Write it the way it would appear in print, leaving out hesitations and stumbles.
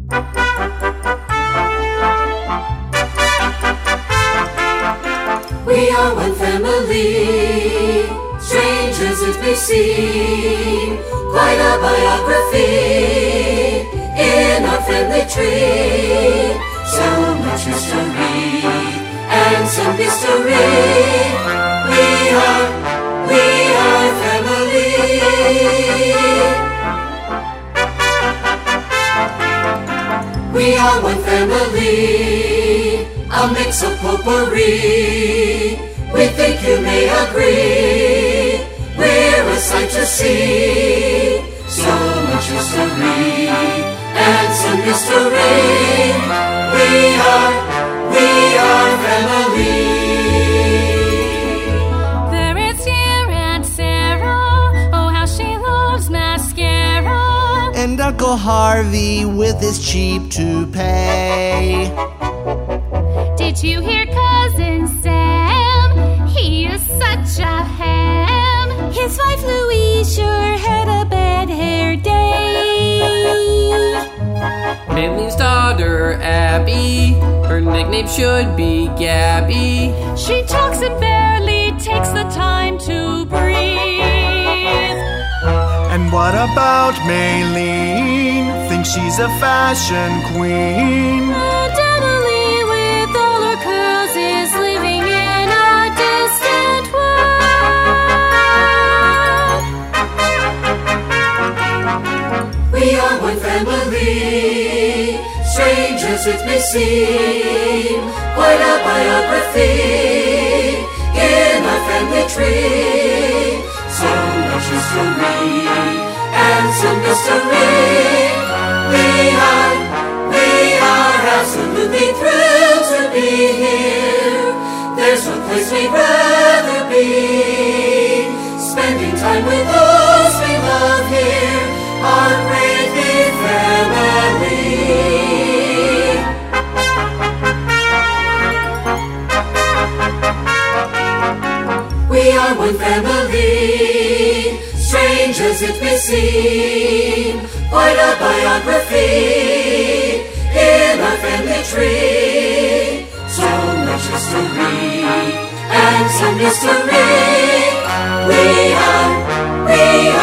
We are one family, strangers it may seem, quite a biography in our family tree. So much history and some mystery. We are family. We are one family, a mix of potpourri. We think you may agree, we're a sight to see. So much history and some mystery. We are family. There is your Aunt Sarah, oh how she loves mascara. And Uncle Harvey with his cheap toupee. Did you hear Cousin Sam? He is such a ham. His wife Louise sure had a bad hair day. Manly's daughter Abby, her nickname should be Gabby. She talks and barely takes the time to breathe. And what about Maylene? Thinks she's a fashion queen. And Emily with all her curls is living in a distant world. We are one family, strangers it may seem, quite a biography in our family tree. So much history and some mystery. We are absolutely thrilled to be here. There's no place we'd rather be, spending time with those we love here, our great big family. We are one family, strangers it may seem, quite a biography in our family tree. So much history and some mystery. We are